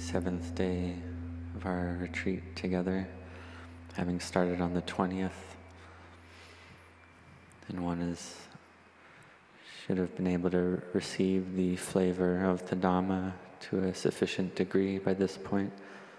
7th day of our retreat together, having started on the 20th. And one should have been able to receive the flavor of the Dhamma to a sufficient degree by this point.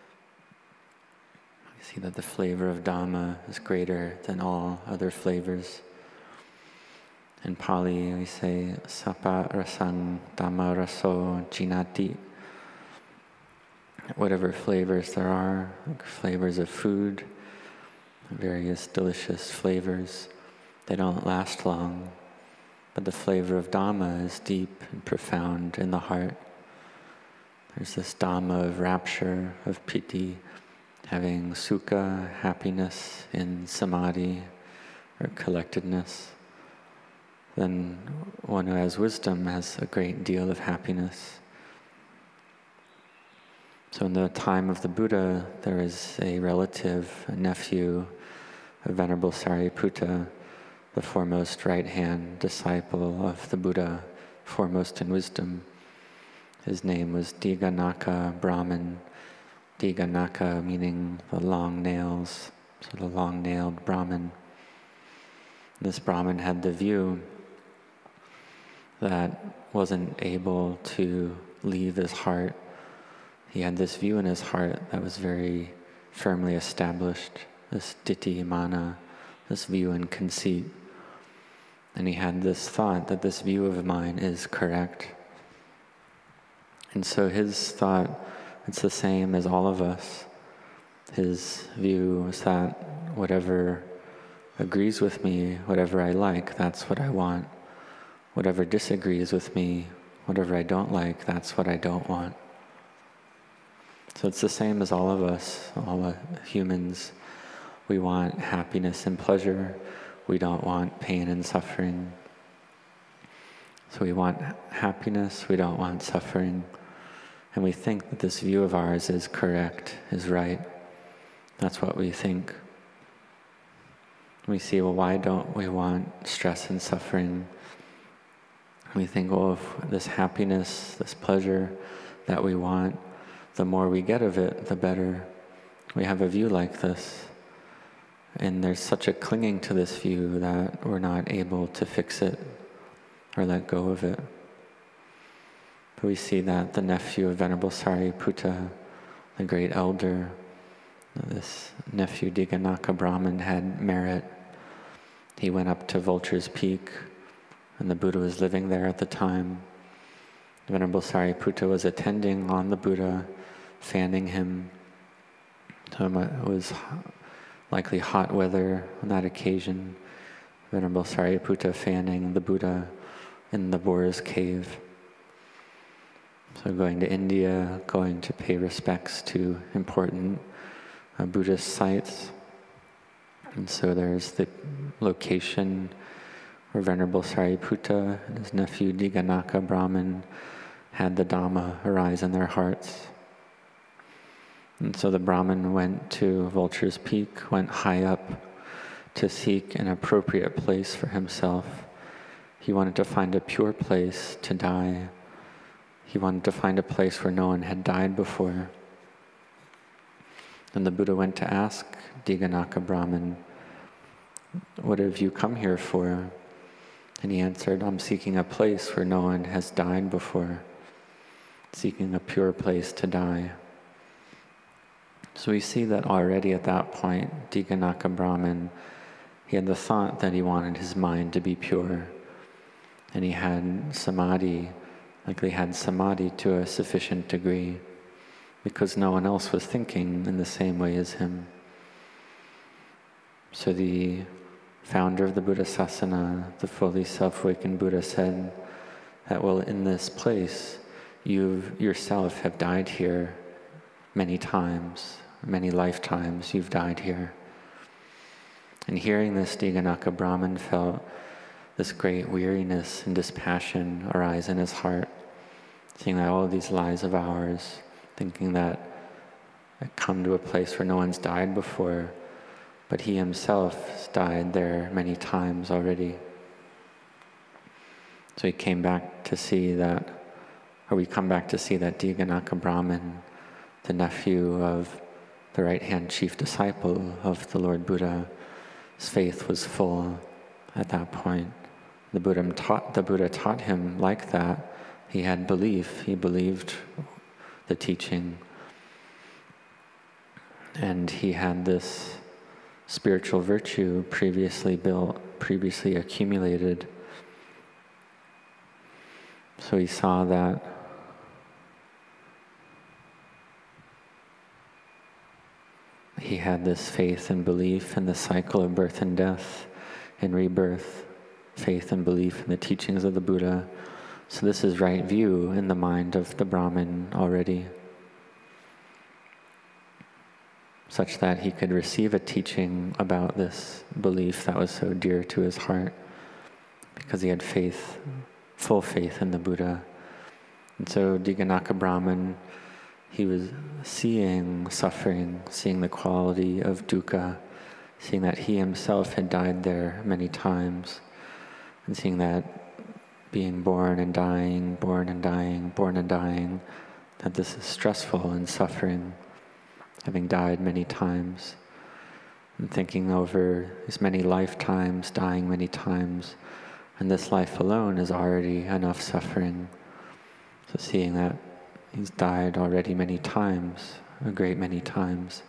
You see that the flavor of Dhamma is greater than all other flavors. In Pali we say, Sapa rasang Dhamma raso jinati. Whatever flavors there are, like flavors of food, various delicious flavors, they don't last long. But the flavor of Dhamma is deep and profound in the heart. There's this Dhamma of rapture, of piti, having sukha, happiness in samadhi or collectedness. Then one who has wisdom has a great deal of happiness. So in the time of the Buddha, there is a relative, a nephew of Venerable Sariputta, the foremost right-hand disciple of the Buddha, foremost in wisdom. His name was Diganaka Brahman. Diganaka meaning the long nails, so the long-nailed Brahman. This Brahman had the view that wasn't able to leave his heart. He had this view in his heart that was very firmly established, this ditthi mana, this view and conceit. And he had this thought that this view of mine is correct. And so his thought, it's the same as all of us. His view is that whatever agrees with me, whatever I like, that's what I want. Whatever disagrees with me, whatever I don't like, that's what I don't want. So it's the same as all of us, all humans. We want happiness and pleasure. We don't want pain and suffering. So we want happiness, we don't want suffering. And we think that this view of ours is correct, is right. That's what we think. We see, well, why don't we want stress and suffering? We think, well, if this happiness, this pleasure that we want, the more we get of it, the better. We have a view like this. And there's such a clinging to this view that we're not able to fix it or let go of it. But we see that the nephew of Venerable Sariputta, the great elder, this nephew Diganaka Brahman had merit. He went up to Vulture's Peak, and the Buddha was living there at the time. Venerable Sariputta was attending on the Buddha, fanning him. So it was likely hot weather on that occasion. Venerable Sariputta fanning the Buddha in the Boar's cave. So going to India, going to pay respects to important Buddhist sites. And so there's the location where Venerable Sariputta and his nephew Diganaka Brahman had the Dhamma arise in their hearts. And so the Brahman went to Vulture's Peak, went high up to seek an appropriate place for himself. He wanted to find a pure place to die. He wanted to find a place where no one had died before. And the Buddha went to ask Diganaka Brahman, "What have you come here for?" And he answered, "I'm seeking a place where no one has died before, seeking a pure place to die." So we see that already at that point, Diganaka Brahman, he had the thought that he wanted his mind to be pure. And he had samadhi, likely had samadhi to a sufficient degree, because no one else was thinking in the same way as him. So the founder of the Buddha Sasana, the fully self-awakened Buddha, said that, well, in this place, you yourself have died here many times, many lifetimes you've died here. And hearing this, Diganaka Brahman felt this great weariness and dispassion arise in his heart, seeing that all of these lives of ours, thinking that I come to a place where no one's died before, but he himself has died there many times already. So he came back to see that, or we come back to see that Diganaka Brahman the nephew of the right-hand chief disciple of the Lord Buddha. His faith was full at that point. The Buddha taught him like that. He had belief. He believed the teaching. And he had this spiritual virtue previously built, previously accumulated. So he saw that he had this faith and belief in the cycle of birth and death and rebirth, faith and belief in the teachings of the Buddha. So this is right view in the mind of the Brahmin already, such that he could receive a teaching about this belief that was so dear to his heart, because he had faith, full faith in the Buddha. And so Diganaka Brahmin, he was seeing suffering, seeing the quality of dukkha, seeing that he himself had died there many times, and seeing that being born and dying, born and dying, born and dying, that this is stressful and suffering, having died many times, and thinking over these many lifetimes, dying many times, and this life alone is already enough suffering. So seeing that he's died already many times, a great many times,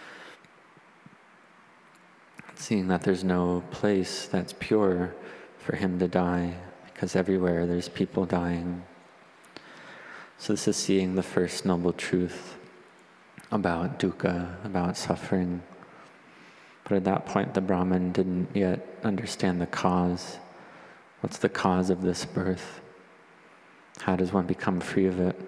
seeing that there's no place that's pure for him to die, because everywhere there's people dying. So this is seeing the first noble truth about dukkha, about suffering. But at that point, the Brahmin didn't yet understand the cause. What's the cause of this birth? How does one become free of it?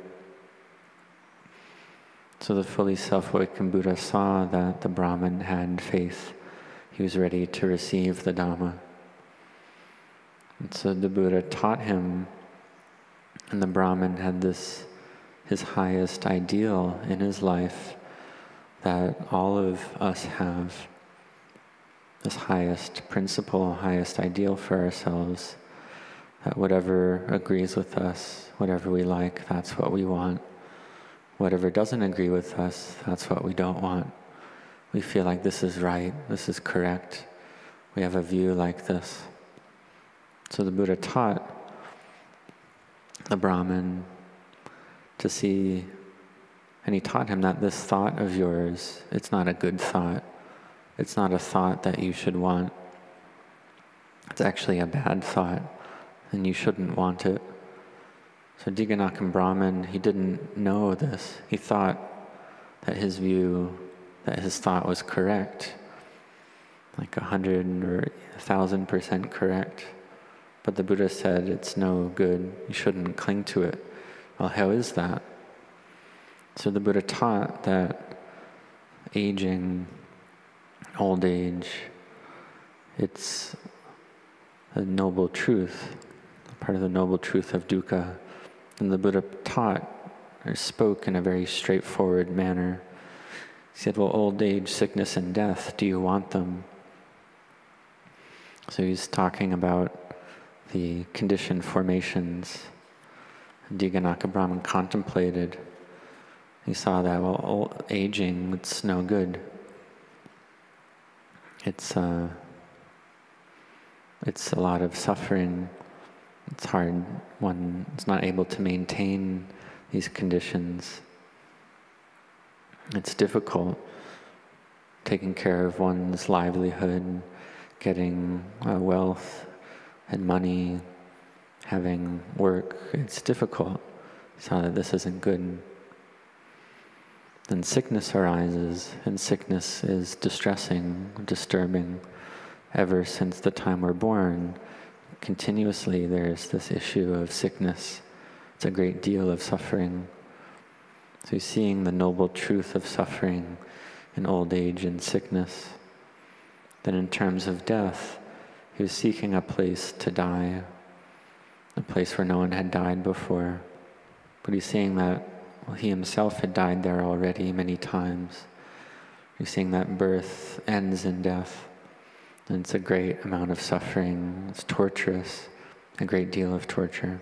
So the fully self-awakened Buddha saw that the Brahmin had faith. He was ready to receive the Dhamma. And so the Buddha taught him, and the Brahmin had this, his highest ideal in his life, that all of us have, this highest principle, highest ideal for ourselves, that whatever agrees with us, whatever we like, that's what we want. Whatever doesn't agree with us, that's what we don't want. We feel like this is right, this is correct. We have a view like this. So the Buddha taught the Brahmin to see, and he taught him that this thought of yours, it's not a good thought. It's not a thought that you should want. It's actually a bad thought, and you shouldn't want it. So Diganaka Brahmin, he didn't know this. He thought that his view, that his thought was correct, like 100 or 1,000% correct. But the Buddha said it's no good, you shouldn't cling to it. Well, how is that? So the Buddha taught that aging, old age, it's a noble truth, part of the noble truth of dukkha. And the Buddha taught or spoke in a very straightforward manner. He said, well, old age, sickness, and death, do you want them? So he's talking about the conditioned formations. Diganaka Brahmin contemplated. He saw that, well, aging, it's no good. It's a lot of suffering. It's hard. One is not able to maintain these conditions. It's difficult taking care of one's livelihood, getting wealth and money, having work. It's difficult. So that this isn't good. Then sickness arises, and sickness is distressing, disturbing. Ever since the time we're born, continuously there's this issue of sickness. It's a great deal of suffering. So he's seeing the noble truth of suffering in old age and sickness. Then in terms of death, he was seeking a place to die, a place where no one had died before. But he's seeing that he himself had died there already many times. He's seeing that birth ends in death. And it's a great amount of suffering. It's torturous, a great deal of torture.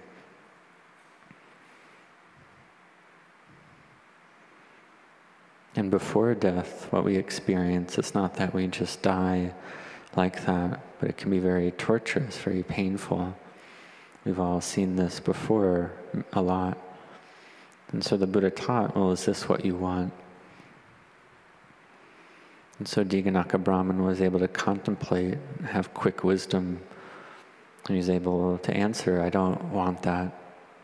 And before death, what we experience, it's not that we just die like that, but it can be very torturous, very painful. We've all seen this before a lot. And so the Buddha taught, well, is this what you want? And so Diganaka Brahman was able to contemplate, have quick wisdom, and he's able to answer, I don't want that.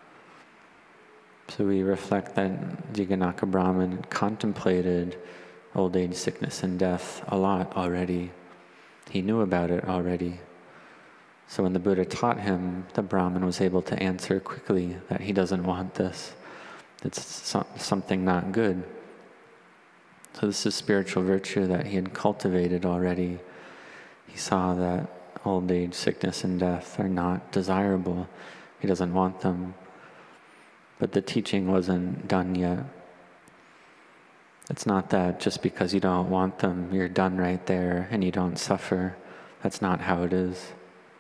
So we reflect that Diganaka Brahman contemplated old age, sickness, and death a lot already. He knew about it already. So when the Buddha taught him, the Brahmin was able to answer quickly that he doesn't want this. It's something not good. So this is spiritual virtue that he had cultivated already. He saw that old age, sickness, and death are not desirable. He doesn't want them. But the teaching wasn't done yet. It's not that just because you don't want them, you're done right there and you don't suffer. That's not how it is.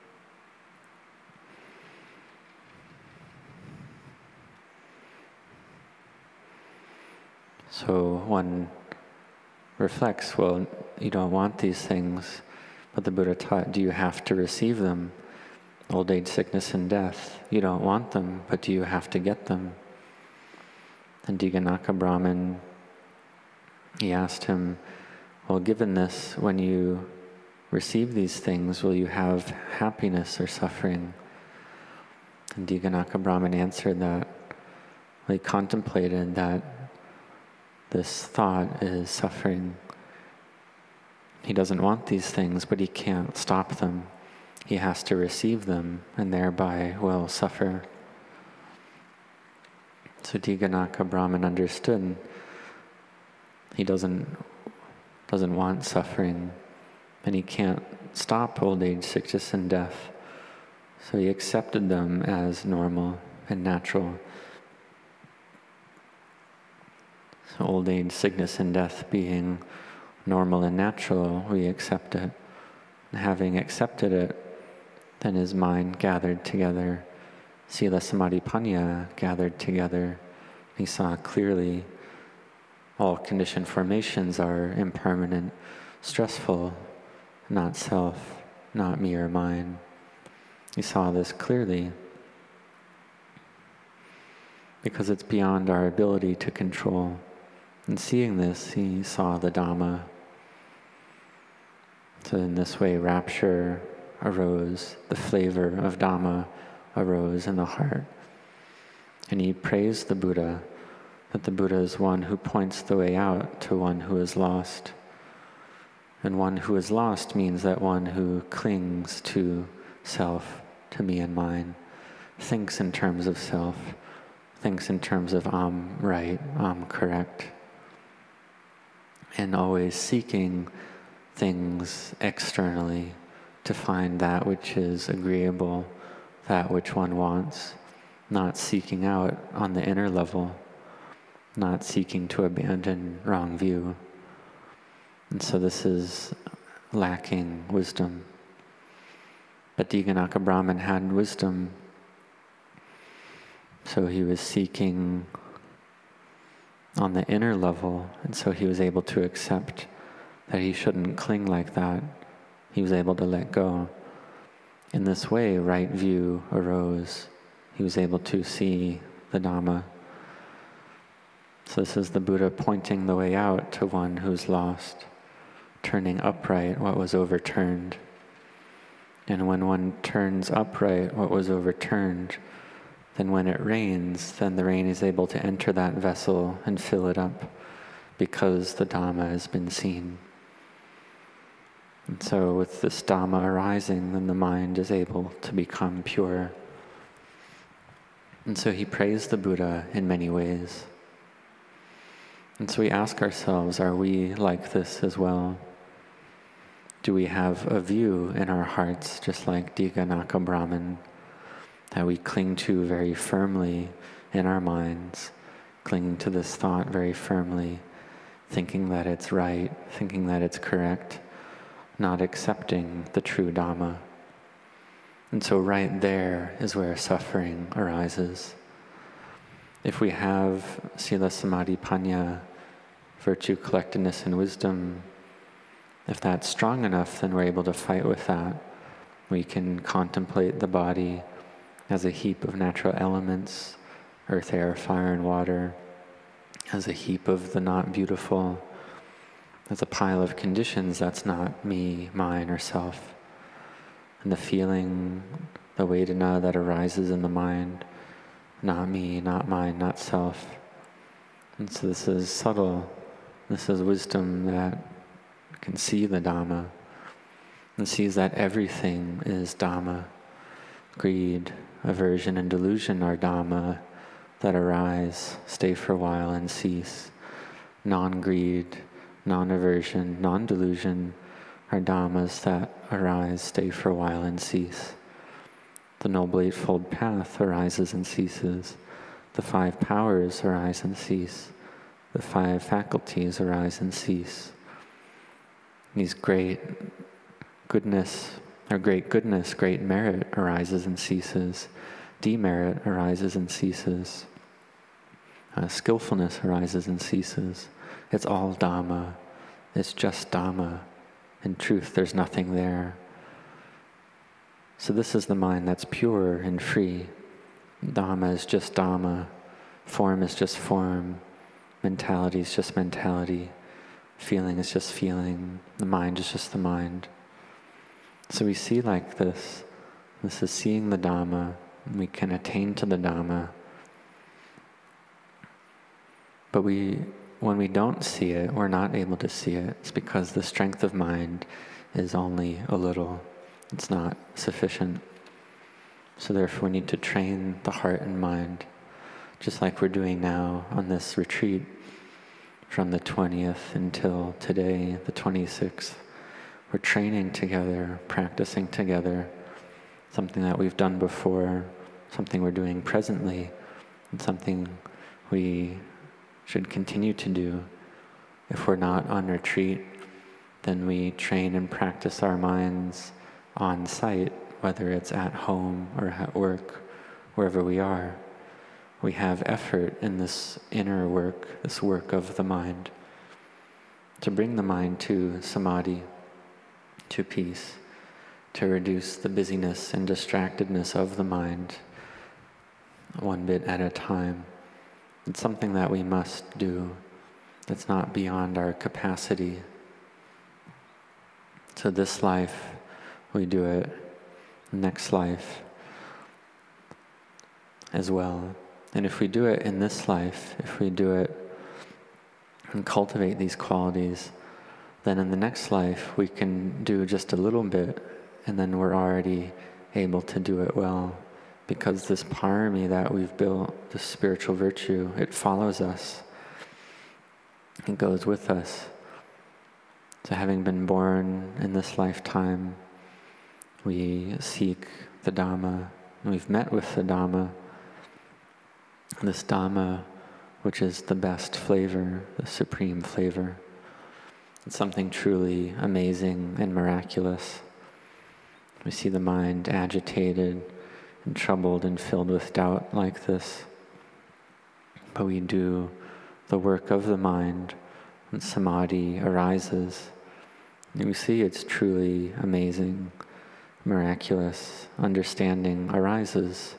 So one reflects, well, you don't want these things, but the Buddha taught, do you have to receive them? Old age, sickness, and death. You don't want them, but do you have to get them? And Diganaka Brahman, he asked him, well, given this, when you receive these things, will you have happiness or suffering? And Diganaka Brahman answered that. Well, he contemplated that this thought is suffering. He doesn't want these things, but he can't stop them. He has to receive them, and thereby will suffer. So Diganaka Brahman understood he doesn't want suffering, and he can't stop old age, sickness, and death. So he accepted them as normal and natural. So old age, sickness, and death being normal and natural, we accept it. And having accepted it, then his mind gathered together. Sila Samadhi Panya gathered together. He saw clearly all conditioned formations are impermanent, stressful, not self, not me or mine. He saw this clearly because it's beyond our ability to control. And seeing this, he saw the Dhamma. So in this way, rapture arose, the flavor of Dhamma arose in the heart. And he praised the Buddha, that the Buddha is one who points the way out to one who is lost. And one who is lost means that one who clings to self, to me and mine, thinks in terms of self, thinks in terms of I'm right, I'm correct, and always seeking things externally to find that which is agreeable, that which one wants, not seeking out on the inner level, not seeking to abandon wrong view. And so this is lacking wisdom. But Diganaka Brahman had wisdom, so he was seeking on the inner level, and so he was able to accept that he shouldn't cling like that. He was able to let go. In this way, right view arose. He was able to see the Dhamma. So this is the Buddha pointing the way out to one who's lost, turning upright what was overturned. And when one turns upright what was overturned, then when it rains, then the rain is able to enter that vessel and fill it up because the Dhamma has been seen. And so with this Dhamma arising, then the mind is able to become pure. And so he praised the Buddha in many ways. And so we ask ourselves, are we like this as well? Do we have a view in our hearts, just like Diganaka Brahman, that we cling to very firmly in our minds, clinging to this thought very firmly, thinking that it's right, thinking that it's correct, not accepting the true Dhamma? And so right there is where suffering arises. If we have Sila Samadhi Panya virtue, collectedness, and wisdom, if that's strong enough, then we're able to fight with that. We can contemplate the body as a heap of natural elements, earth, air, fire, and water, as a heap of the not beautiful, as a pile of conditions that's not me, mine, or self. And the feeling, the Vedana that arises in the mind, not me, not mine, not self. And so this is subtle. This is wisdom that can see the Dhamma and sees that everything is Dhamma. Greed, aversion, and delusion are Dhamma that arise, stay for a while, and cease. Non-greed, non-aversion, non-delusion are Dhammas that arise, stay for a while, and cease. The Noble Eightfold Path arises and ceases. The 5 powers arise and cease. The 5 faculties arise and cease. These great goodness, great merit arises and ceases. Demerit arises and ceases. Skillfulness arises and ceases. It's all Dhamma. It's just Dhamma. In truth, there's nothing there. So this is the mind that's pure and free. Dhamma is just Dhamma. Form is just form. Mentality is just mentality. Feeling is just feeling. The mind is just the mind. So we see like this. This is seeing the Dhamma. We can attain to the Dhamma. But when we don't see it, we're not able to see it. It's because the strength of mind is only a little. It's not sufficient. So therefore we need to train the heart and mind, just like we're doing now on this retreat from the 20th until today, the 26th. We're training together, practicing together, something that we've done before, something we're doing presently, and something we should continue to do. If we're not on retreat, then we train and practice our minds on site, whether it's at home or at work, wherever we are. We have effort in this inner work, this work of the mind, to bring the mind to samadhi, to peace, to reduce the busyness and distractedness of the mind, one bit at a time. It's something that we must do. It's not beyond our capacity. So this life, we do it. Next life as well. And if we do it in this life, if we do it and cultivate these qualities, then in the next life we can do just a little bit, and then we're already able to do it well. Because this parami that we've built, this spiritual virtue, it follows us. It goes with us. So having been born in this lifetime, we seek the Dhamma. We've met with the Dhamma. This Dhamma, which is the best flavor, the supreme flavor. It's something truly amazing and miraculous. We see the mind agitated and troubled and filled with doubt like this. But we do the work of the mind, and samadhi arises. And we see it's truly amazing, miraculous. Understanding arises.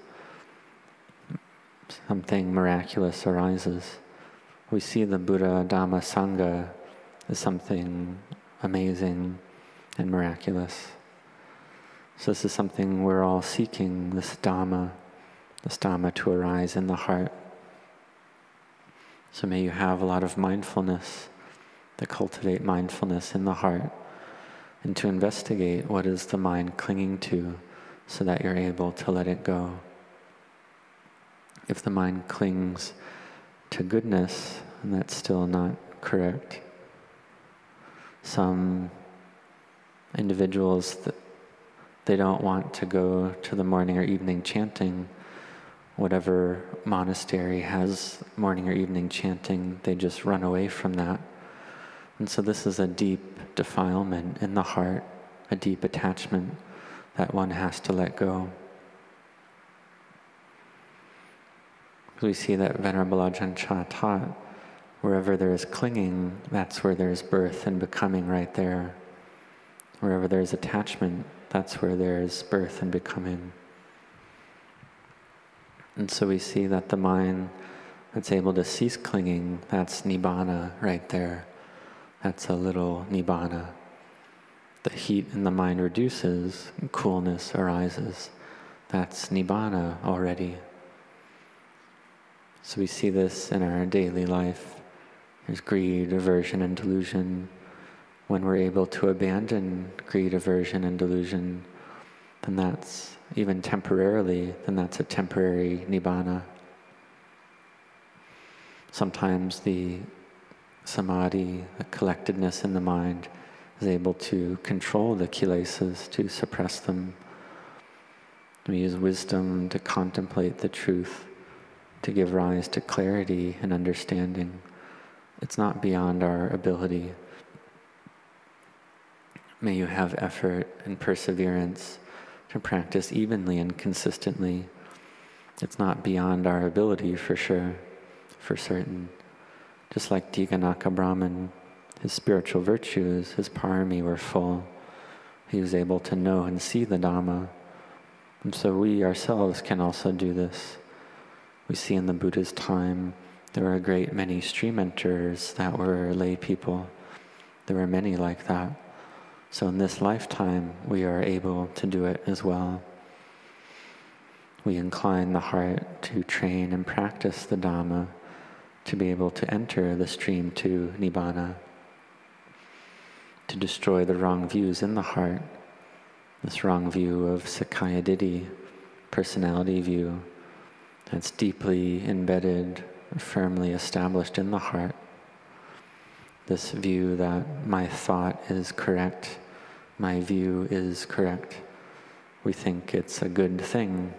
Something miraculous arises. We see the Buddha, Dhamma, Sangha as something amazing and miraculous. So this is something we're all seeking, this Dhamma to arise in the heart. So may you have a lot of mindfulness, to cultivate mindfulness in the heart, and to investigate what is the mind clinging to so that you're able to let it go. If the mind clings to goodness, then that's still not correct. Some individuals, they don't want to go to the morning or evening chanting. Whatever monastery has morning or evening chanting, they just run away from that. And so this is a deep defilement in the heart, a deep attachment that one has to let go. We see that Venerable Ajahn Chah taught Wherever there is clinging, that's where there's birth and becoming right there. Wherever there's attachment, that's where there's birth and becoming. And so we see that the mind that's able to cease clinging, that's nibbana right there. That's a little nibbana. The heat in the mind reduces, and coolness arises. That's nibbana already. So we see this in our daily life. There's greed, aversion, and delusion. When we're able to abandon greed, aversion, and delusion, then that's, even temporarily, then that's a temporary nibbana. Sometimes the samadhi, the collectedness in the mind, is able to control the kilesas, to suppress them. We use wisdom to contemplate the truth, to give rise to clarity and understanding. It's not beyond our ability. May you have effort and perseverance to practice evenly and consistently. It's not beyond our ability for sure, for certain. Just like Diganaka Brahman, his spiritual virtues, his parami were full. He was able to know and see the Dhamma. And so we ourselves can also do this. We see in the Buddha's time, there were a great many stream enterers that were lay people. There were many like that. So in this lifetime, we are able to do it as well. We incline the heart to train and practice the Dhamma, to be able to enter the stream to Nibbana, to destroy the wrong views in the heart, this wrong view of Sakkaya Ditthi, personality view, that's deeply embedded, firmly established in the heart. This view that my thought is correct, my view is correct. We think it's a good thing,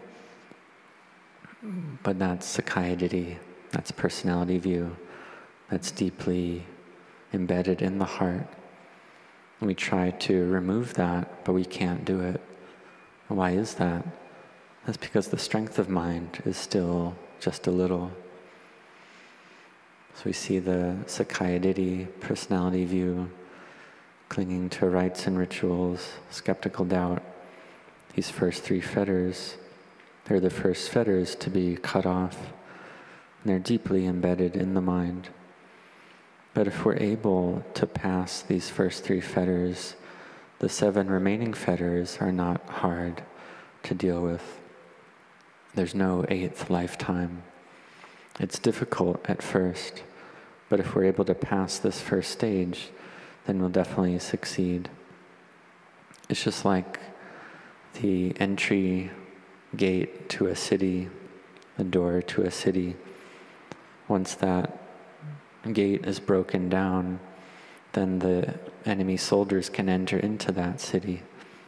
but that's Sakkaya Ditthi, that's personality view, that's deeply embedded in the heart. We try to remove that, but we can't do it. Why is that? That's because the strength of mind is still just a little. So we see the Sakkaya Ditthi, personality view, clinging to rites and rituals, skeptical doubt. These first three fetters, they're the first fetters to be cut off. And they're deeply embedded in the mind. But if we're able to pass these first three fetters, the 7 remaining fetters are not hard to deal with. There's no 8th lifetime. It's difficult at first, but if we're able to pass this first stage, then we'll definitely succeed. It's just like the entry gate to a city, the door to a city. Once that gate is broken down, then the enemy soldiers can enter into that city.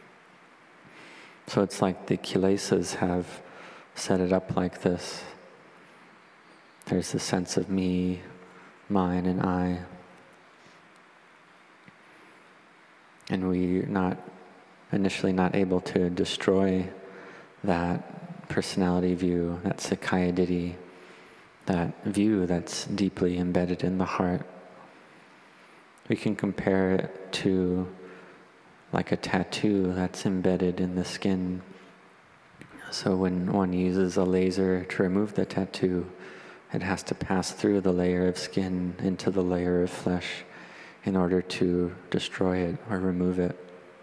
So it's like the kilesas have set it up like this. There's the sense of me, mine, and I. And we're not initially not able to destroy that personality view, that Sakkaya Ditthi, that view that's deeply embedded in the heart. We can compare it to like a tattoo that's embedded in the skin. So when one uses a laser to remove the tattoo, it has to pass through the layer of skin into the layer of flesh in order to destroy it or remove it.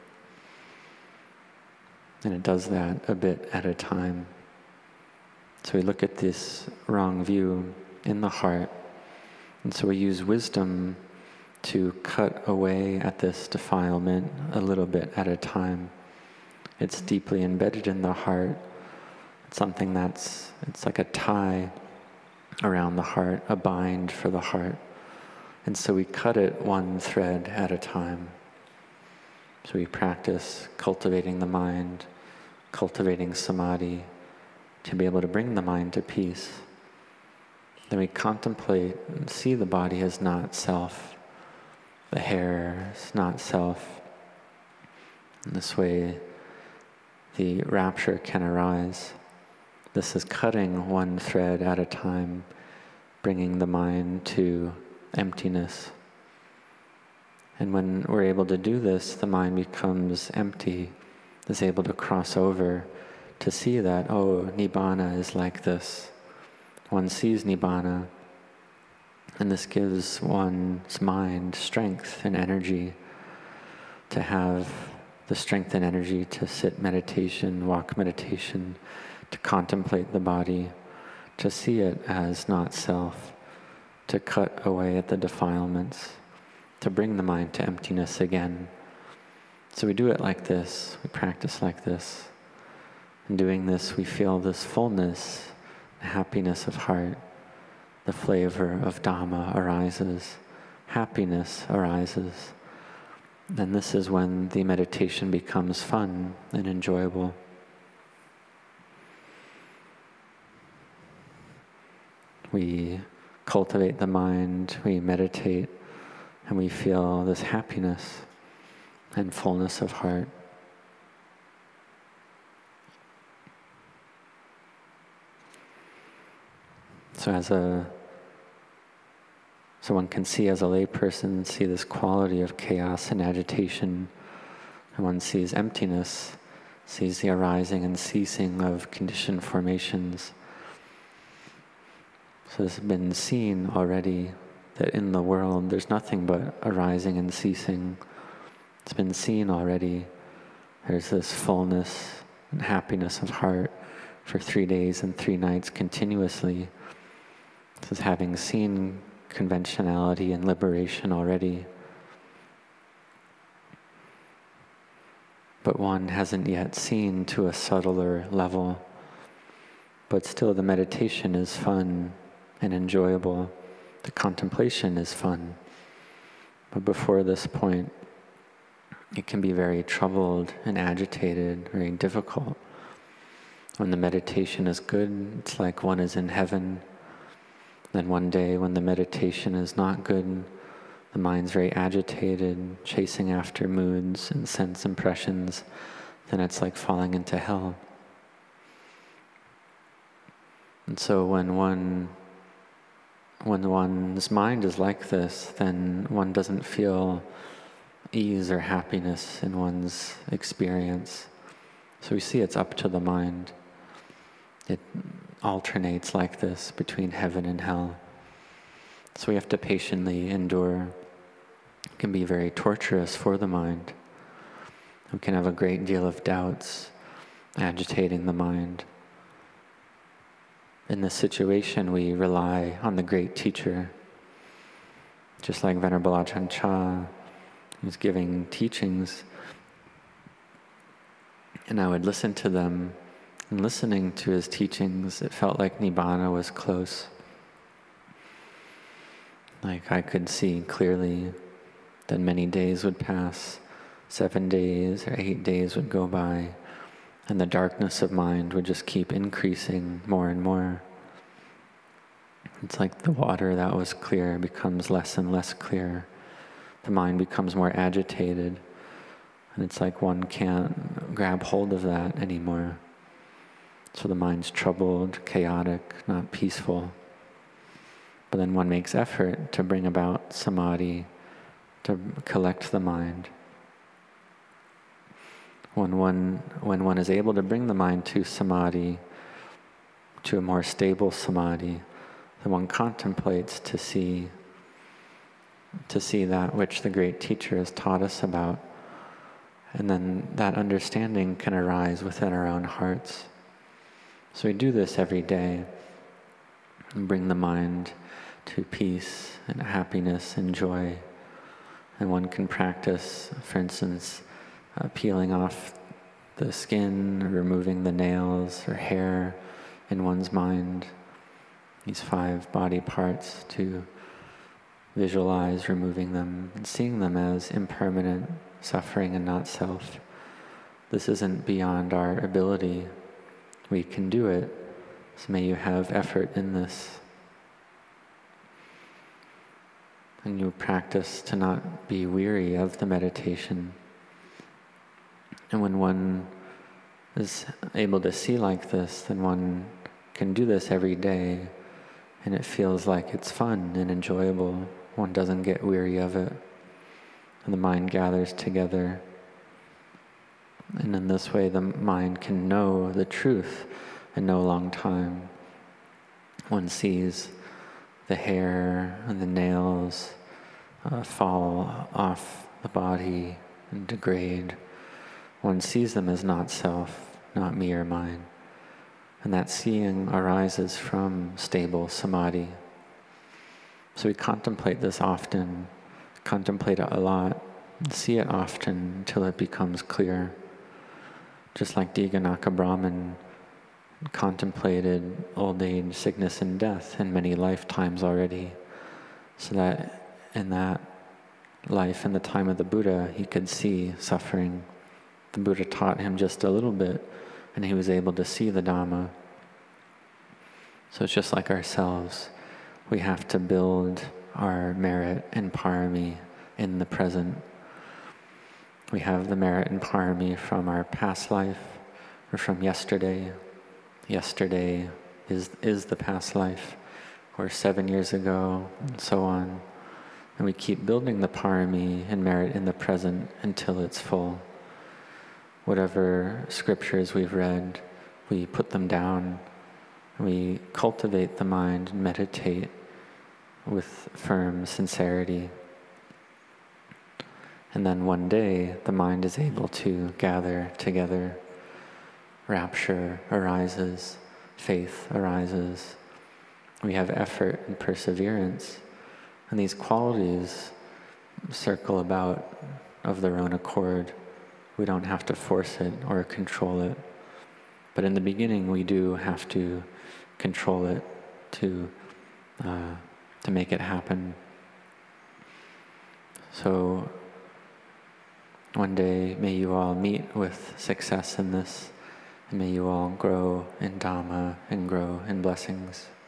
And it does that a bit at a time. So we look at this wrong view in the heart, and so we use wisdom to cut away at this defilement a little bit at a time. It's deeply embedded in the heart. It's something it's like a tie around the heart, a bind for the heart. And so we cut it one thread at a time. So we practice cultivating the mind, cultivating samadhi, to be able to bring the mind to peace. Then we contemplate and see the body as not self. The hair is not self. In this way, the rapture can arise. This is cutting one thread at a time, bringing the mind to emptiness. And when we're able to do this, the mind becomes empty, is able to cross over to see that, oh, Nibbana is like this. One sees Nibbana, and this gives one's mind strength and energy to have the strength and energy to sit meditation, walk meditation, to contemplate the body, to see it as not self, to cut away at the defilements, to bring the mind to emptiness again. So we do it like this, we practice like this. In doing this, we feel this fullness, the happiness of heart, the flavor of Dhamma arises, happiness arises. And this is when the meditation becomes fun and enjoyable. We cultivate the mind, we meditate, and we feel this happiness and fullness of heart. So one can see as a layperson, see this quality of chaos and agitation, and one sees emptiness, sees the arising and ceasing of conditioned formations. So this has been seen already, that in the world there's nothing but arising and ceasing. It's been seen already. There's this fullness and happiness of heart for 3 days and 3 nights continuously. This is having seen conventionality and liberation already. But one hasn't yet seen to a subtler level. But still the meditation is fun and enjoyable. The contemplation is fun. But before this point, it can be very troubled and agitated, very difficult. When the meditation is good, it's like one is in heaven. Then one day when the meditation is not good, the mind's very agitated, chasing after moods and sense impressions, then it's like falling into hell. And so when one's mind is like this, then one doesn't feel ease or happiness in one's experience. So we see it's up to the mind. It alternates like this between heaven and hell. So we have to patiently endure. It can be very torturous for the mind. We can have a great deal of doubts agitating the mind. In this situation, we rely on the great teacher. Just like Venerable Ajahn Chah was giving teachings, and I would listen to them. And listening to his teachings, it felt like Nibbana was close. Like I could see clearly that many days would pass, 7 days or 8 days would go by, and the darkness of mind would just keep increasing more and more. It's like the water that was clear becomes less and less clear. The mind becomes more agitated, and it's like one can't grab hold of that anymore. So the mind's troubled, chaotic, not peaceful. But then one makes effort to bring about samadhi, to collect the mind. When one is able to bring the mind to samadhi, to a more stable samadhi, then one contemplates to see that which the great teacher has taught us about. And then that understanding can arise within our own hearts. So we do this every day and bring the mind to peace and happiness and joy. And one can practice, for instance, peeling off the skin, or removing the nails or hair in one's mind, these 5 body parts, to visualize removing them and seeing them as impermanent, suffering and not self. This isn't beyond our ability. We can do it, so may you have effort in this. And you practice to not be weary of the meditation. And when one is able to see like this, then one can do this every day, and it feels like it's fun and enjoyable one doesn't get weary of it, and the mind gathers together. And in this way, the mind can know the truth in no long time. One sees the hair and the nails fall off the body and degrade. One sees them as not self, not me or mine. And that seeing arises from stable samadhi. So we contemplate this often, contemplate it a lot, see it often until it becomes clear. Just like Diganaka Brahman contemplated old age, sickness, and death in many lifetimes already, so that in that life, in the time of the Buddha, he could see suffering. The Buddha taught him just a little bit, and he was able to see the Dhamma. So it's just like ourselves. We have to build our merit and parami in the present. We have the merit and parami from our past life or from yesterday. Yesterday is the past life, or 7 years ago, and so on. And we keep building the parami and merit in the present until it's full. Whatever scriptures we've read, we put them down. We cultivate the mind and meditate with firm sincerity. And then one day, the mind is able to gather together. Rapture arises, faith arises. We have effort and perseverance. And these qualities circle about of their own accord. We don't have to force it or control it. But in the beginning, we do have to control it to make it happen. So one day, may you all meet with success in this, and may you all grow in Dhamma and grow in blessings.